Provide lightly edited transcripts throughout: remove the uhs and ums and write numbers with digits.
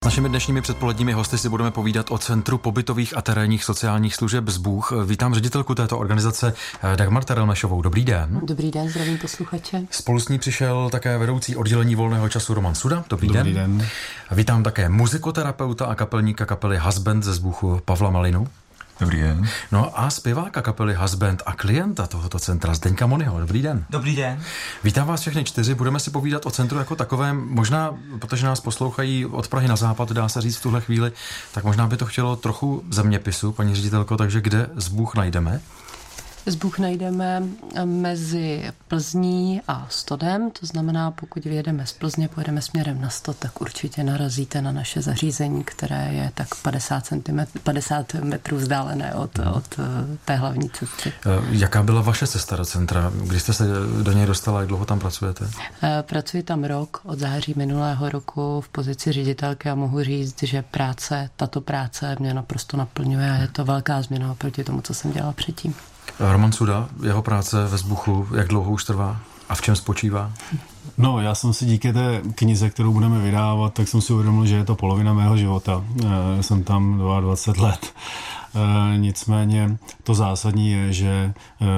Našimi dnešními předpoledními hosty si budeme povídat o Centru pobytových a terénních sociálních služeb Zbůh. Vítám ředitelku této organizace Dagmar Terelmešovou. Dobrý den. Dobrý den, zdravím posluchače. Spolu s ní přišel také vedoucí oddělení volného času Roman Suda. Dobrý den. Vítám také muzikoterapeuta a kapelníka kapely Husband ze Zbůchu Pavla Malinu. Dobrý den. No a zpěváka kapely Husband a klienta tohoto centra Zdeňka Monyho. Dobrý den. Dobrý den. Vítám vás všechny čtyři. Budeme si povídat o centru jako takovém. Možná, protože nás poslouchají od Prahy na západ, dá se říct v tuhle chvíli, tak možná by to chtělo trochu zeměpisu, paní ředitelko, takže kde Zbůh najdeme? Zbůh najdeme mezi Plzní a Stodem, to znamená, pokud vyjedeme z Plzně, pojedeme směrem na Stod, tak určitě narazíte na naše zařízení, které je tak 50 metrů vzdálené od té hlavní cesty. Jaká byla vaše cesta do centra? Kdy jste se do něj dostala, jak dlouho tam pracujete? Pracuji tam rok, od září minulého roku v pozici ředitelky a mohu říct, že tato práce mě naprosto naplňuje a je to velká změna oproti tomu, co jsem dělala předtím. Roman Suda, jeho práce ve Zbuchu, jak dlouho už trvá a v čem spočívá? No, já jsem si díky té knize, kterou budeme vydávat, tak jsem si uvědomil, že je to polovina mého života. Jsem tam 22 let. Nicméně to zásadní je, že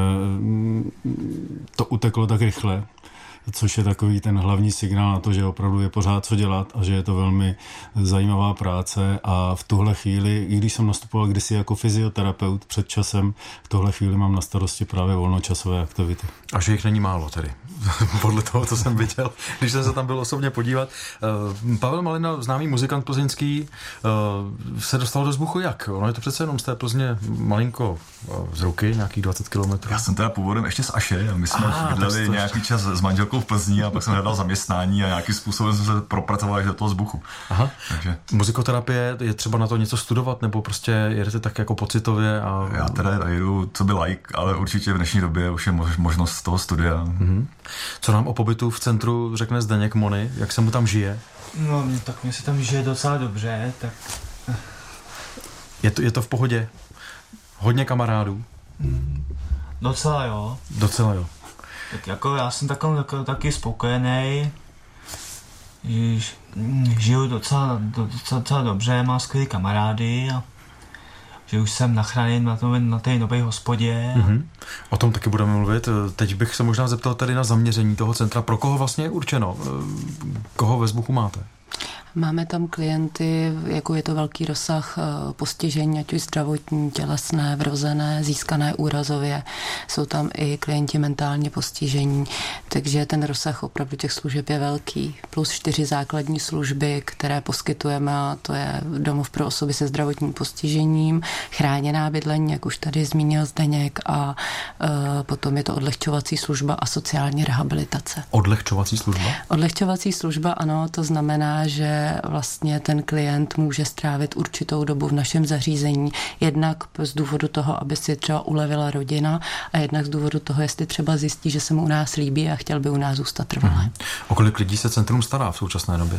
to uteklo tak rychle, což je takový ten hlavní signál na to, že opravdu je pořád co dělat a že je to velmi zajímavá práce a v tuhle chvíli, i když jsem nastupoval kdysi jako fyzioterapeut před časem, v tuhle chvíli mám na starosti právě volnočasové aktivity. A že jich není málo tedy, podle toho, co jsem viděl, když jsem se tam byl osobně podívat. Pavel Malina, známý muzikant plzeňský, se dostal do Zbuchu jak? Ono je to přece jenom z té Plzně malinko z ruky, nějakých 20 kilometrů. Já jsem teda původem ještě z Aše a my jsme bydleli nějaký čas s manželkou v Plzni a pak jsem hledal zaměstnání a nějakým způsobem jsme se propracovali až do toho Zbuchu. Aha. Takže muzikoterapie, je třeba na to něco studovat nebo prostě jedete tak jako pocitově? A já teda jedu co by like, ale určitě v dnešní době už je možnost toho studia. Mm-hmm. Co nám o pobytu v centru řekne Zdeněk Mony? Jak se mu tam žije? No, tak mě se tam žije docela dobře, tak... Je to v pohodě? Hodně kamarádů? Docela jo. Docela jo. Tak jako já jsem taky spokojený, žiju docela dobře, mám skvělý kamarády a že už jsem nachráněn na té nové hospodě. Mm-hmm. O tom taky budeme mluvit. Teď bych se možná zeptal tady na zaměření toho centra. Pro koho vlastně je určeno? Koho ve Zbuchu máte? Máme tam klienty, jako je to velký rozsah postižení, ať už zdravotní, tělesné, vrozené, získané úrazově. Jsou tam i klienti mentálně postižení, takže ten rozsah opravdu těch služeb je velký. Plus 4 základní služby, které poskytujeme, a to je domov pro osoby se zdravotním postižením, chráněná bydlení, jak už tady zmínil Zdeněk, a potom je to odlehčovací služba a sociální rehabilitace. Odlehčovací služba? Odlehčovací služba, ano, to znamená, že vlastně ten klient může strávit určitou dobu v našem zařízení, jednak z důvodu toho, aby si třeba ulevila rodina a jednak z důvodu toho, jestli třeba zjistí, že se mu u nás líbí a chtěl by u nás zůstat trvalé. O kolik lidí se centrum stará v současné době?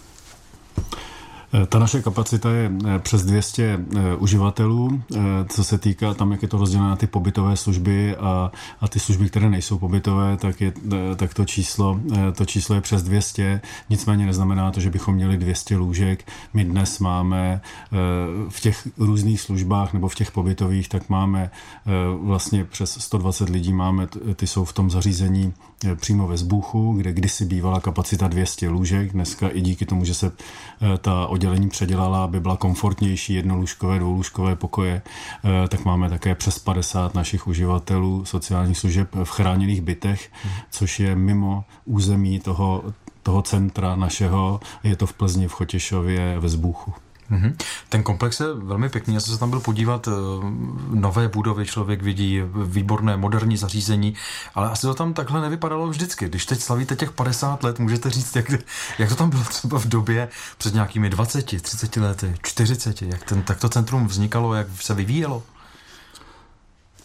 Ta naše kapacita je přes 200 uživatelů, co se týká tam, jak je to rozdělené na ty pobytové služby a ty služby, které nejsou pobytové, tak to číslo je přes 200, nicméně neznamená to, že bychom měli 200 lůžek. My dnes máme v těch různých službách nebo v těch pobytových, tak máme vlastně přes 120 lidí, ty jsou v tom zařízení přímo ve Zbuchu, kde kdysi bývala kapacita 200 lůžek, dneska i díky tomu, že se ta oddělení předělala, aby byla komfortnější, jednolůžkové, dvoulůžkové pokoje, tak máme také přes 50 našich uživatelů sociálních služeb v chráněných bytech, což je mimo území toho centra našeho, je to v Plzni, v Chotěšově, ve Zbuchu. Mm-hmm. Ten komplex je velmi pěkný, já jsem se tam byl podívat, nové budovy člověk vidí, výborné moderní zařízení, ale asi to tam takhle nevypadalo vždycky. Když teď slavíte těch 50 let, můžete říct, jak to tam bylo třeba v době před nějakými 20, 30 lety, 40, tak to centrum vznikalo, jak se vyvíjelo?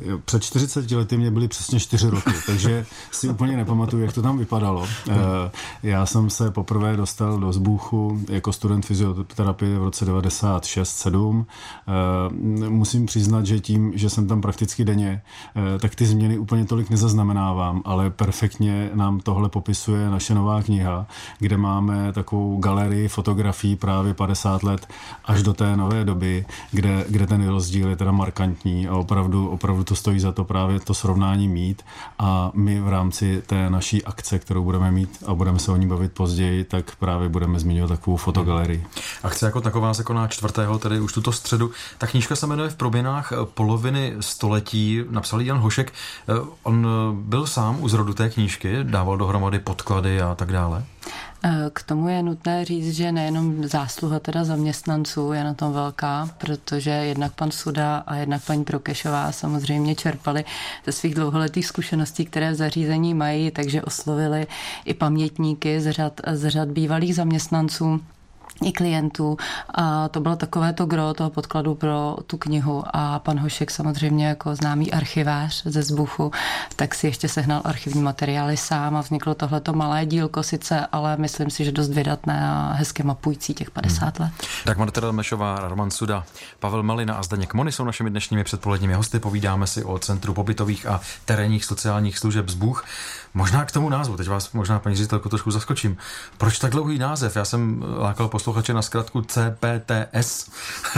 Před 40 lety mě byly přesně 4 roky, takže si úplně nepamatuju, jak to tam vypadalo. Já jsem se poprvé dostal do Zbůchu jako student fyzioterapie v roce 96-7. Musím přiznat, že tím, že jsem tam prakticky denně, tak ty změny úplně tolik nezaznamenávám, ale perfektně nám tohle popisuje naše nová kniha, kde máme takovou galerii fotografií právě 50 let až do té nové doby, kde ten rozdíl je teda markantní a opravdu to stojí za to právě to srovnání mít a my v rámci té naší akce, kterou budeme mít a budeme se o ní bavit později, tak právě budeme zmiňovat takovou fotogalerii. Akce jako taková se koná 4. tedy už tuto středu. Ta knížka se jmenuje V proměnách poloviny století, napsal Jan Hošek. On byl sám u zrodu té knížky, dával dohromady podklady a tak dále. K tomu je nutné říct, že nejenom zásluha teda zaměstnanců je na tom velká, protože jednak pan Suda a jednak paní Prokešová samozřejmě čerpali ze svých dlouholetých zkušeností, které v zařízení mají, takže oslovili i pamětníky z řad bývalých zaměstnanců i klientů a to bylo takové to gro toho podkladu pro tu knihu a pan Hošek samozřejmě jako známý archivář ze Zbuchu, tak si ještě sehnal archivní materiály sám a vzniklo tohleto malé dílko sice, ale myslím si, že dost vydatné a hezky mapující těch 50 let. Dagmar Terelmešová, Roman Suda, Pavel Malina a Zdeněk Mony jsou našimi dnešními předpoledními hosty. Povídáme si o Centru pobytových a terénních sociálních služeb Zbůh. Možná k tomu názvu, teď vás možná, paní ředitelko, trošku zaskočím. Proč tak dlouhý název? Já jsem lákal posluchače na zkratku CPTS.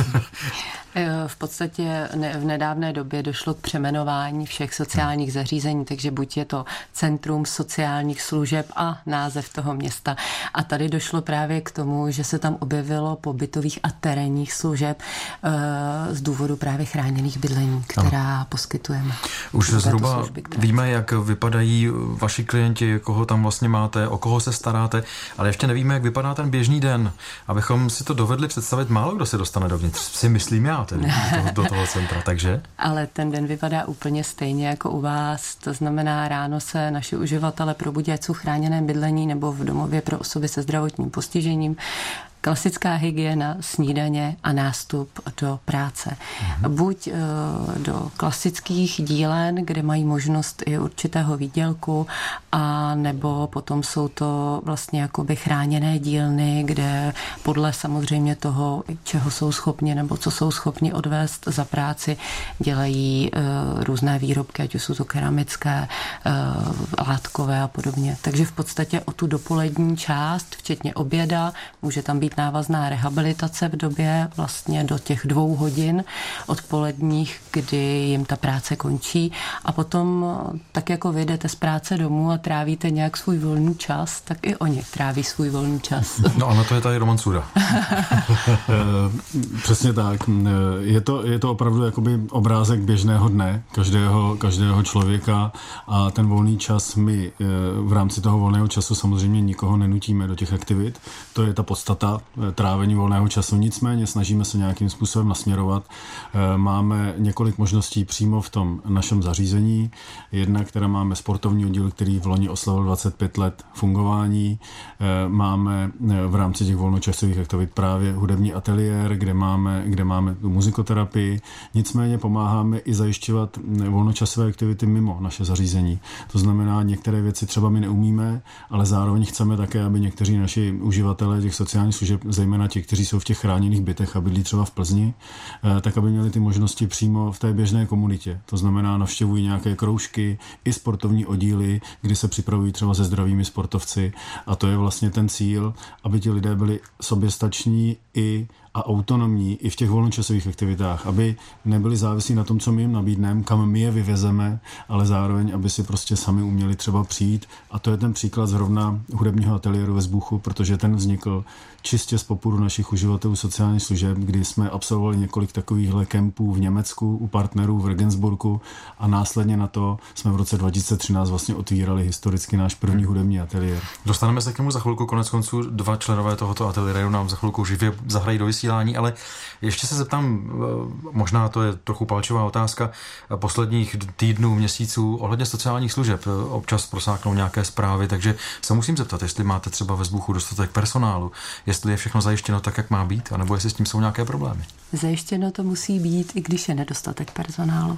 V podstatě v nedávné době došlo k přeměnování všech sociálních zařízení, takže buď je to Centrum sociálních služeb a název toho města. A tady došlo právě k tomu, že se tam objevilo pobytových a terénních služeb z důvodu právě chráněných bydlení, která poskytujeme. Už zhruba služby, víme, jak vypadají vaši klienti, koho tam vlastně máte, o koho se staráte, ale ještě nevíme, jak vypadá ten běžný den. Abychom si to dovedli představit, málo kdo se dostane dovnitř, si myslím já tedy, do toho centra, takže? Ale ten den vypadá úplně stejně jako u vás, to znamená ráno se naši uživatelé probudí, ať jsou chráněné bydlení nebo v domově pro osoby se zdravotním postižením. Klasická hygiena, snídaně a nástup do práce. Buď do klasických dílen, kde mají možnost i určitého výdělku, a nebo potom jsou to vlastně jakoby chráněné dílny, kde podle samozřejmě toho, čeho jsou schopni nebo co jsou schopni odvést za práci, dělají různé výrobky, ať už jsou to keramické, látkové a podobně. Takže v podstatě o tu dopolední část, včetně oběda, může tam být návazná rehabilitace v době vlastně do těch 2 hodin odpoledních, kdy jim ta práce končí a potom tak jako vyjdete z práce domů a trávíte nějak svůj volný čas, tak i oni tráví svůj volný čas. No a na to je tady Roman Suda. Přesně tak. Je to opravdu jakoby obrázek běžného dne každého člověka a ten volný čas my v rámci toho volného času samozřejmě nikoho nenutíme do těch aktivit. To je ta podstata trávení volného času. Nicméně snažíme se nějakým způsobem nasměrovat. Máme několik možností přímo v tom našem zařízení. Jedna, která máme sportovní oddíl, který v loni oslavil 25 let fungování. Máme v rámci těch volnočasových aktivit právě hudební ateliér, kde máme tu muzikoterapii. Nicméně pomáháme i zajišťovat volnočasové aktivity mimo naše zařízení. To znamená, některé věci třeba my neumíme, ale zároveň chceme také, aby někteří naši uživatelé těch sociálních služeb, zejména ti, kteří jsou v těch chráněných bytech a bydlí třeba v Plzni, tak aby měli ty možnosti přímo v té běžné komunitě. To znamená, navštěvují nějaké kroužky i sportovní oddíly, kdy se připravují třeba se zdravými sportovci a to je vlastně ten cíl, aby ti lidé byli soběstační a autonomní i v těch volnočasových aktivitách, aby nebyli závislí na tom, co my jim nabídneme, kam my je vyvezeme, ale zároveň, aby si prostě sami uměli třeba přijít. A to je ten příklad zrovna hudebního ateliéru ve Zbuchu, protože ten vznikl čistě z popudu našich uživatelů sociálních služeb, kdy jsme absolvovali několik takovýchhle kempů v Německu u partnerů v Regensburgu a následně na to jsme v roce 2013 vlastně otvírali historicky náš první hudební ateliér. Dostaneme se k němu za chvilku, konec konců 2 členové tohoto ateliéru nám za chvilku živě zahrají do vysílání. vysílání, ale ještě se zeptám, možná to je trochu palčová otázka, posledních týdnů, měsíců ohledně sociálních služeb. Občas prosáknou nějaké zprávy, takže se musím zeptat, jestli máte třeba ve Zbuchu dostatek personálu, jestli je všechno zajištěno tak, jak má být, anebo jestli s tím jsou nějaké problémy. Zajištěno to musí být, i když je nedostatek personálu.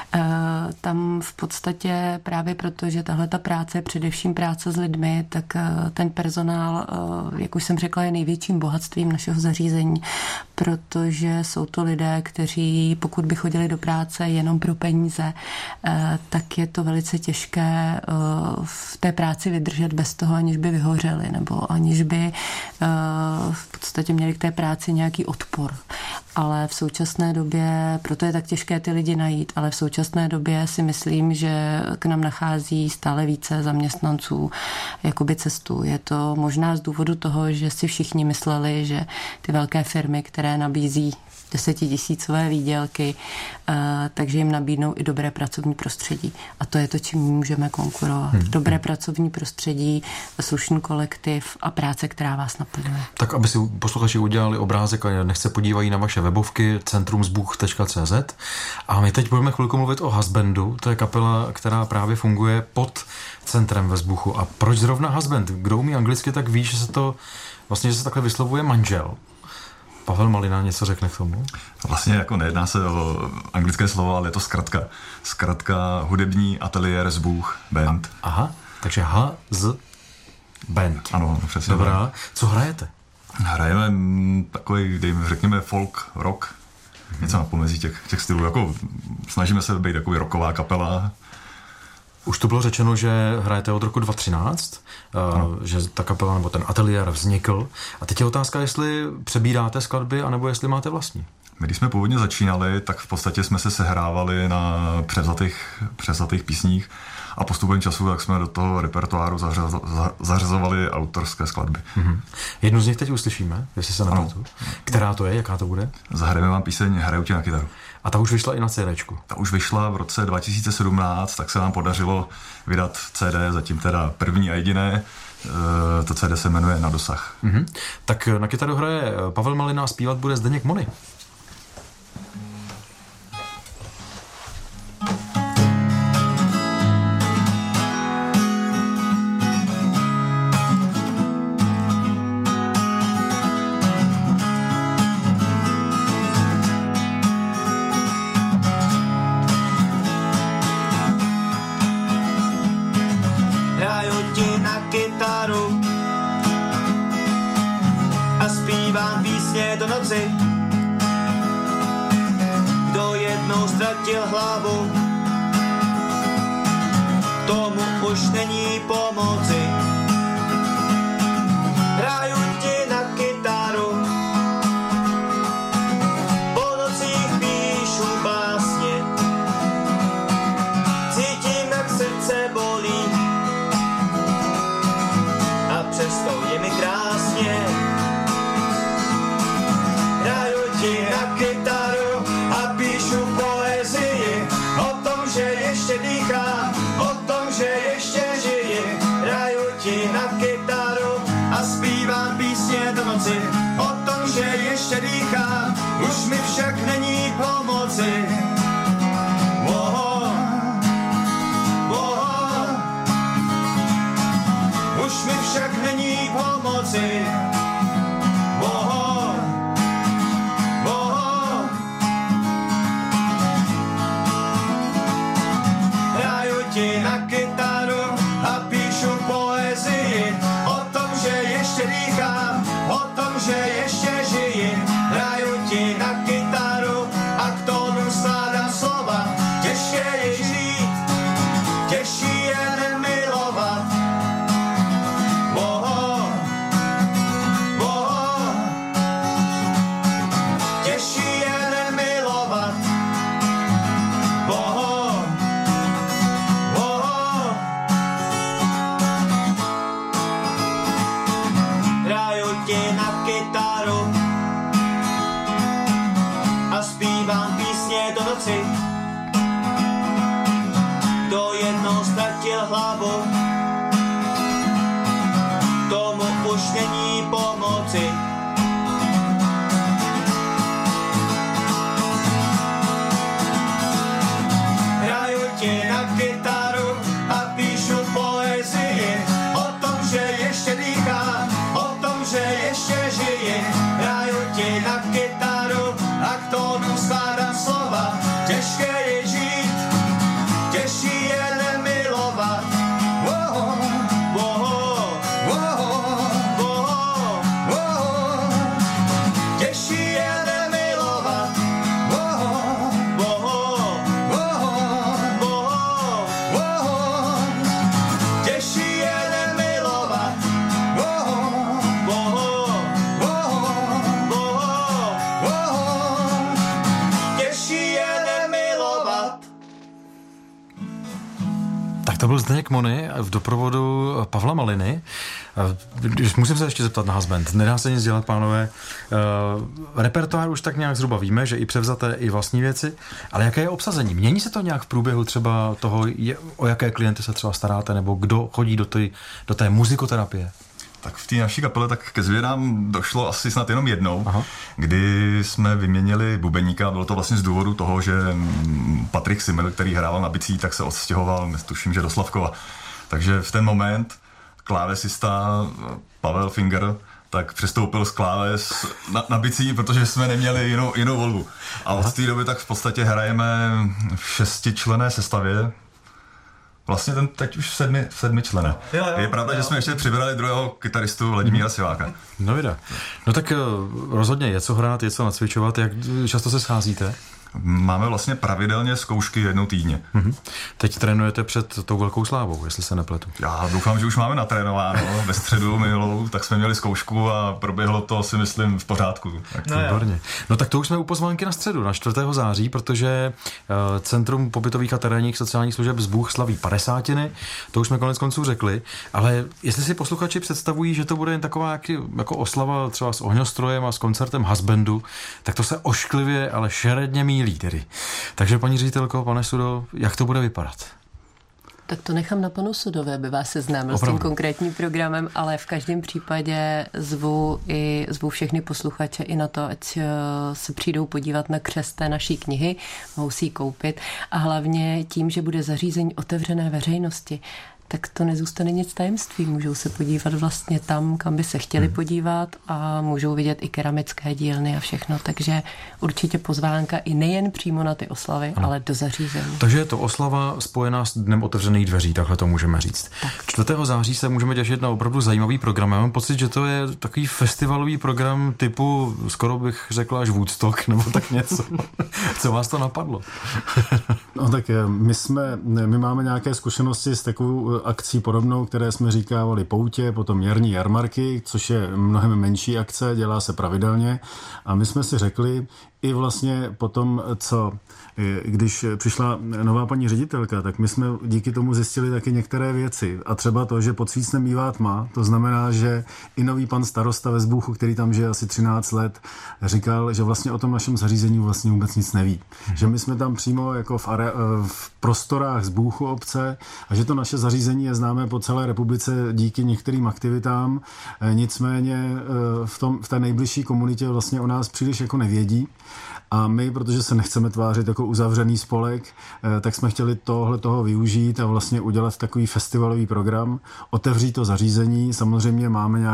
Tam v podstatě právě proto, že tahle ta práce je především práce s lidmi, tak ten personál, jak už jsem řekla, je největším bohatstvím našeho zařízení, protože jsou to lidé, kteří pokud by chodili do práce jenom pro peníze, tak je to velice těžké v té práci vydržet bez toho, aniž by vyhořeli, nebo aniž by v podstatě měli k té práci nějaký odpor. Ale v současné době, proto je tak těžké ty lidi najít, ale v současné době si myslím, že k nám nachází stále více zaměstnanců jakoby cestu. Je to možná z důvodu toho, že si všichni mysleli, že ty velké firmy, které nabízí 10 000 výdělky, takže jim nabídnou i dobré pracovní prostředí. A to je to, čím můžeme konkurovat. Dobré pracovní prostředí, slušný kolektiv a práce, která vás naplňuje. Tak, aby si posluchači udělali obrázek a nech se podívají na vaše webovky centrumzbuch.cz. A my teď budeme chvilku mluvit o Husbandu. To je kapela, která právě funguje pod centrem ve Zbuchu. A proč zrovna Husband? Kdo umí anglicky, tak ví, že se to vlastně, že se takhle vyslovuje manžel. Pavel Malina něco řekne k tomu? Vlastně jako nejedná se o anglické slovo, ale je to zkratka hudební ateliér Zbuch band. Aha, takže Husband. Ano, přesně. Dobrá. Co hrajete? Hrajeme takový, řekněme, folk, rock. Něco na pomezí těch stylů. Jako, snažíme se být takový rocková kapela. Už to bylo řečeno, že hrajete od roku 2013, že ta kapela nebo ten ateliér vznikl. A teď je otázka, jestli přebíráte skladby, anebo jestli máte vlastní. My, když jsme původně začínali, tak v podstatě jsme se sehrávali na převzatých písních a postupem času tak jsme do toho repertoáru zařazovali autorské skladby. Mm-hmm. Jednu z nich teď uslyšíme, jestli se nepletu. Která to je, jaká to bude? Zahrajeme vám píseň Hraju tě na kytaru. A ta už vyšla i na CDčku? Ta už vyšla v roce 2017, tak se nám podařilo vydat CD, zatím teda první a jediné. To CD se jmenuje Na dosah. Mm-hmm. Tak na kytaru hraje Pavel Malina a zpívat bude Zdeněk Mony. Do noci, kdo jednou ztratil hlavu, tomu už není pomoci. Hraju ti na kytaru, po nocích píšu básně, cítím, jak srdce bolí, a přesto je mi krásně. Hraju ti na kytaru a píšu poezii o tom, že ještě dýchám, o tom, že ještě žiji. Hraju ti To byl Zdeněk Mony v doprovodu Pavla Maliny. Musím se ještě zeptat na husband. Nedá se nic dělat, pánové. Repertoár už tak nějak zhruba víme, že i převzaté, i vlastní věci, ale jaké je obsazení? Mění se to nějak v průběhu třeba toho, o jaké klienty se třeba staráte, nebo kdo chodí do té muzikoterapie? Tak v té naší kapele tak ke změnám došlo asi snad jenom jednou, kdy jsme vyměnili bubeníka. Bylo to vlastně z důvodu toho, že Patrik Simil, který hrával na bicí, tak se odstěhoval, tuším, že do Slavkova. Takže v ten moment klávesista Pavel Finger tak přestoupil z kláves na bicí, protože jsme neměli jinou volbu. A od té doby tak v podstatě hrajeme v 6členné sestavě. Vlastně ten teď už v 7členné. Je pravda, že jsme ještě přibrali druhého kytaristu Vladimíra Siváka. No vida. No tak rozhodně je co hrát, je co nacvičovat. Jak často se scházíte? Máme vlastně pravidelně zkoušky jednou týdně. Teď trénujete před tou velkou slávou, jestli se nepletu. Já doufám, že už máme natrénováno. Ve středu minulou, tak jsme měli zkoušku a proběhlo to, si myslím, v pořádku. Výborně. No tak to už jsme u pozvánky na středu, na 4. září, protože Centrum pobytových a terénních sociálních služeb Zbůh slaví 50. To už jsme konec konců řekli, ale jestli si posluchači představují, že to bude jen taková jako oslava třeba s ohňostrojem a s koncertem husbandu, tak to se ošklivě, ale šeredně mílí tedy. Takže paní ředitelko, pane Sudo, jak to bude vypadat? Tak to nechám na panu Sudové, aby vás seznámil s tím konkrétním programem, ale v každém případě zvu všechny posluchače i na to, ať se přijdou podívat na křest té naší knihy, mohou si ji koupit a hlavně tím, že bude zařízení otevřené veřejnosti, tak to nezůstane nic tajemství. Můžou se podívat vlastně tam, kam by se chtěli podívat a můžou vidět i keramické dílny a všechno. Takže určitě pozvánka i nejen přímo na ty oslavy, ale do zařízení. Takže je to oslava spojená s Dnem otevřených dveří, takhle to můžeme říct. Tak. 4. září se můžeme těšit na opravdu zajímavý program. Já mám pocit, že to je takový festivalový program typu, skoro bych řekla až Woodstock, nebo tak něco. Co vás to napadlo? No tak my máme nějaké zkušenosti s takovou akcí podobnou, které jsme říkávali Poutě, potom jarní jarmarky, což je mnohem menší akce, dělá se pravidelně a my jsme si řekli, i vlastně potom, když přišla nová paní ředitelka, tak my jsme díky tomu zjistili taky některé věci. A třeba to, že pod svícnem mívá tma, to znamená, že i nový pan starosta ve Zbůchu, který tam žije asi 13 let, říkal, že vlastně o tom našem zařízení vlastně vůbec nic neví. Že my jsme tam přímo jako v prostorách Zbůchu obce a že to naše zařízení je známé po celé republice díky některým aktivitám. Nicméně v té nejbližší komunitě vlastně o nás příliš jako nevědí. A my, protože se nechceme tvářit jako uzavřený spolek, tak jsme chtěli toho využít a vlastně udělat takový festivalový program, otevřít to zařízení. Samozřejmě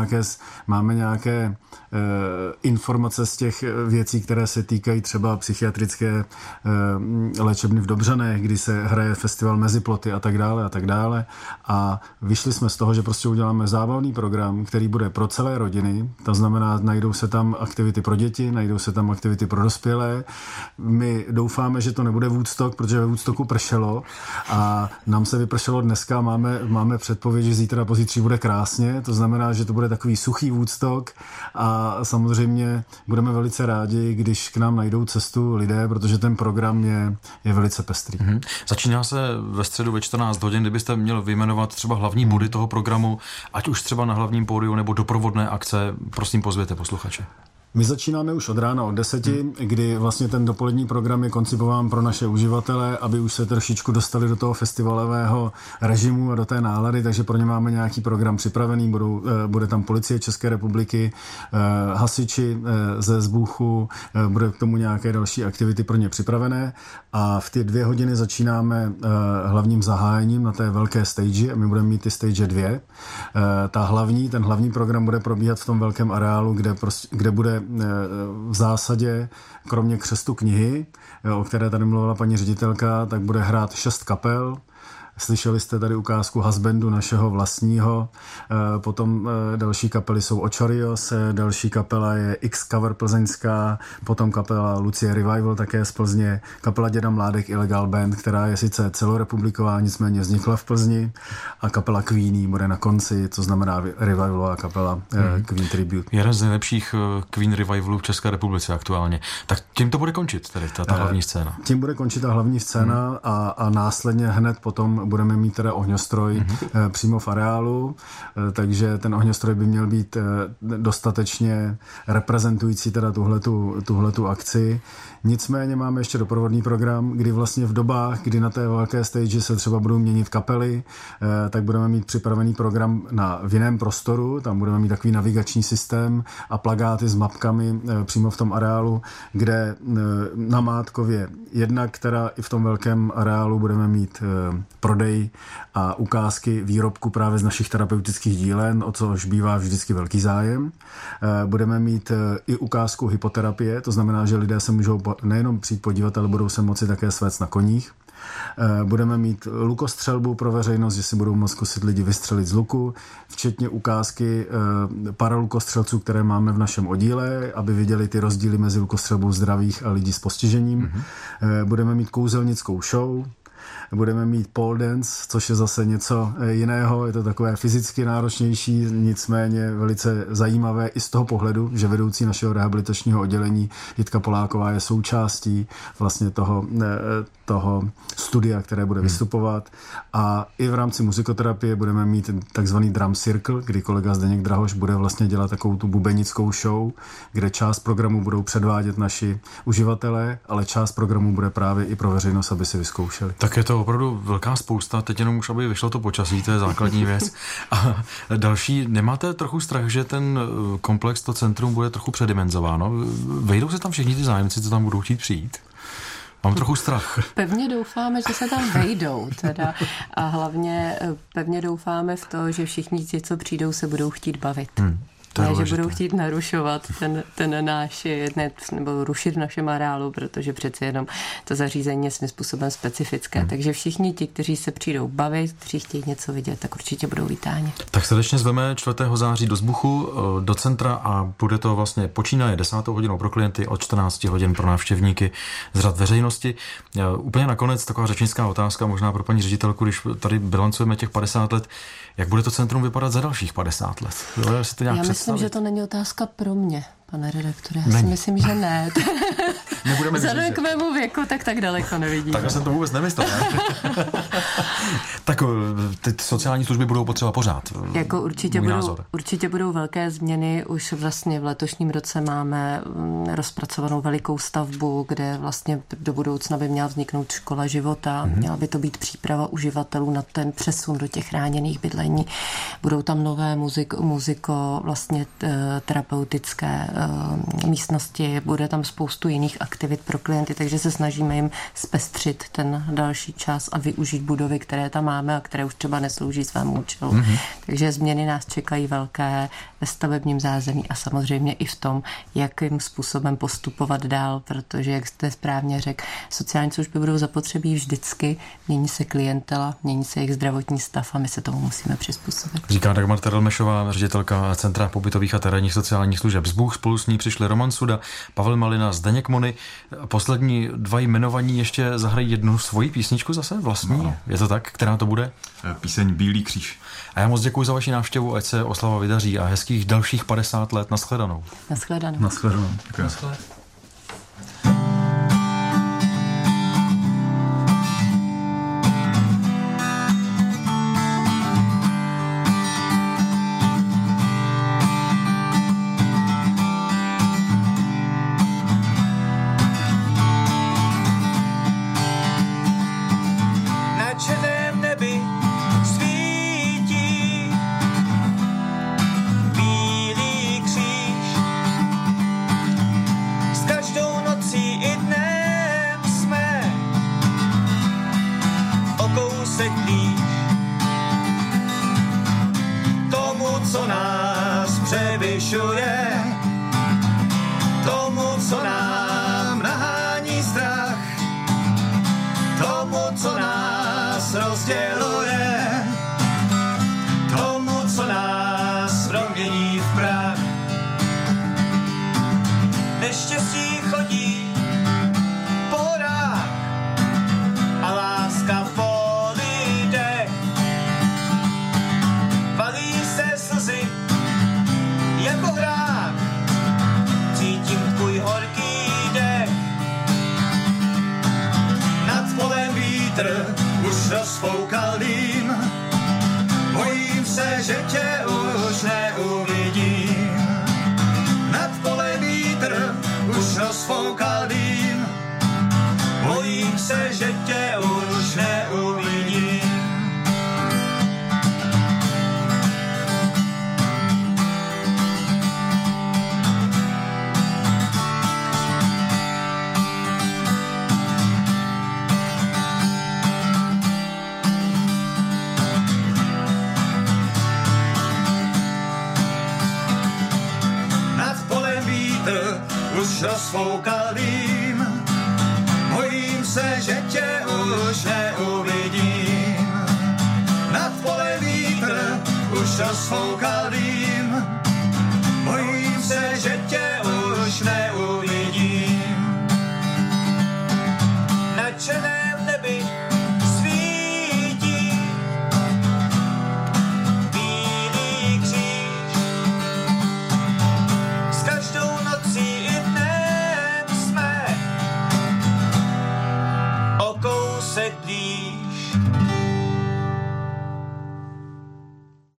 máme nějaké informace z těch věcí, které se týkají třeba psychiatrické léčebny v Dobřanech, kdy se hraje festival Meziploty a tak dále. A vyšli jsme z toho, že prostě uděláme zábavný program, který bude pro celé rodiny. To znamená, najdou se tam aktivity pro děti, najdou se tam aktivity pro dospělé. My doufáme, že to nebude Woodstock, protože ve Woodstocku pršelo a nám se vypršelo dneska. Máme předpověď, že zítra pozítří bude krásně. To znamená, že to bude takový suchý Woodstock a samozřejmě budeme velice rádi, když k nám najdou cestu lidé, protože ten program je velice pestrý. Začíná se ve středu ve 14 hodin, kdybyste měl vyjmenovat třeba hlavní body toho programu, ať už třeba na hlavním pódiu nebo doprovodné akce, prosím pozvěte posluchače. My začínáme už od rána od 10, kdy vlastně ten dopolední program je koncipován pro naše uživatele, aby už se trošičku dostali do toho festivalového režimu a do té nálady, takže pro ně máme nějaký program připravený, bude tam Policie České republiky, hasiči ze Zbůchu, bude k tomu nějaké další aktivity pro ně připravené a v ty 2 hodiny začínáme hlavním zahájením na té velké stage a my budeme mít ty stage 2. Ten hlavní program bude probíhat v tom velkém areálu, kde bude v zásadě, kromě křestu knihy, o které tady mluvila paní ředitelka, tak bude hrát 6 kapel. Slyšeli jste tady ukázku husbandu našeho vlastního, potom další kapely jsou Očarios, další kapela je X-Cover plzeňská, potom kapela Lucie Revival také z Plzně, kapela Děda Mládek Illegal Band, která je sice celorepubliková, nicméně vznikla v Plzni a kapela Queenie bude na konci, co znamená revivalová kapela Queen Tribute. Jeden z nejlepších Queen Revivalů v České republice aktuálně. Tak tím to bude končit, tedy ta hlavní scéna. Tím bude končit ta hlavní scéna a následně hned potom budeme mít teda ohňostroj přímo v areálu, takže ten ohňostroj by měl být dostatečně reprezentující teda tuhletu akci. Nicméně máme ještě doprovodný program, kdy vlastně v dobách, kdy na té velké stage se třeba budou měnit kapely, tak budeme mít připravený program v jiném prostoru, tam budeme mít takový navigační systém a plakáty s mapkami přímo v tom areálu, kde na Mátkově jednak teda i v tom velkém areálu budeme mít prodej a ukázky výrobku právě z našich terapeutických dílen, o což bývá vždycky velký zájem. Budeme mít i ukázku hypoterapie, to znamená, že lidé se můžou nejenom přijít podívat, ale budou se moci také svést na koních. Budeme mít lukostřelbu pro veřejnost, že si budou moct zkusit lidi vystřelit z luku, včetně ukázky paralukostřelců, které máme v našem oddíle, aby viděli ty rozdíly mezi lukostřelbou zdravých a lidí s postižením. Budeme mít kouzelnickou show, budeme mít pole dance, což je zase něco jiného, je to takové fyzicky náročnější, nicméně velice zajímavé i z toho pohledu, že vedoucí našeho rehabilitačního oddělení Jitka Poláková je součástí vlastně toho studia, které bude vystupovat, a i v rámci muzikoterapie budeme mít takzvaný drum circle, kdy kolega Zdeněk Drahoš bude vlastně dělat takovou tu bubenickou show, kde část programu budou předvádět naši uživatelé, ale část programu bude právě i pro veřejnost, aby si vyzkoušeli. Tak je to opravdu velká spousta, teď jenom už, aby vyšlo to počasí, to je základní věc. A další, nemáte trochu strach, že ten komplex, to centrum bude trochu předimenzováno? Vejdou se tam všichni ty zájemci, co tam budou chtít přijít? Mám trochu strach. Pevně doufáme, že se tam vejdou teda, a hlavně pevně doufáme v to, že všichni ti, co přijdou, se budou chtít bavit. Ne, že budou chtít narušovat ten náš, nebo rušit v našem areálu, protože přece jenom to zařízení je svým způsobem specifické. Takže všichni ti, kteří se přijdou bavit, kteří chtějí něco vidět, tak určitě budou vítáni. Tak srdečně zveme 4. září do Zbuchu, do centra, a bude to vlastně počínaje 10. hodinou pro klienty, od 14 hodin pro návštěvníky z řad veřejnosti. Úplně nakonec taková řečnická otázka, možná pro paní ředitelku, když tady bilancujeme těch 50 let, jak bude to centrum vypadat za dalších 50 let? Já myslím, že to není otázka pro mě, pane redaktore. Já si myslím, že ne. Vzhledem k mému věku, tak daleko nevidím. Tak já jsem to vůbec nemyslel. Tak ty sociální služby budou potřeba pořád. Jako určitě budou velké změny. Už vlastně v letošním roce máme rozpracovanou velikou stavbu, kde vlastně do budoucna by měla vzniknout škola života. Měla by to být příprava uživatelů na ten přesun do těch chráněných bydlení. Budou tam nové muziko vlastně terapeutické místnosti. Bude tam spoustu jiných aktivit pro klienty, takže se snažíme jim zpestřit ten další čas a využít budovy, které tam máme a které už třeba neslouží svému účelu. Takže změny nás čekají velké ve stavebním zázemí a samozřejmě i v tom, jakým způsobem postupovat dál, protože, jak jste správně řekl, sociální služby budou zapotřebí vždycky, mění se klientela, mění se jejich zdravotní stav a my se tomu musíme přizpůsobit. Říká Dagmar Terelmešová, ředitelka Centra pobytových a terénních sociálních služeb Zbuch. Spolu s ní přišli Roman Suda, Pavel Malina, Zdeněk Mony. Poslední dva jmenovaní ještě zahrají jednu svoji písničku zase vlastní. No. Je to tak? Která to bude? Píseň Bílý kříž. A já moc děkuji za vaši návštěvu, ať se oslava vydaří a hezkých dalších 50 let. Nashledanou. Nashledanou. Nashledanou. Děkuji. Neštěstí chodí po horách a láska po lidech. Valí se slzy jako hrách, cítím tvůj horký dech. Nad polem vítr už rozfoukal rozfoukalým. Bojím se, že tě už neuvidím. Nad pole vítr už rozfoukalým. Bojím se, že tě už neuvidím. Na černém nebi svítí bílý kříž. S každou nocí i dnem jsme o kousek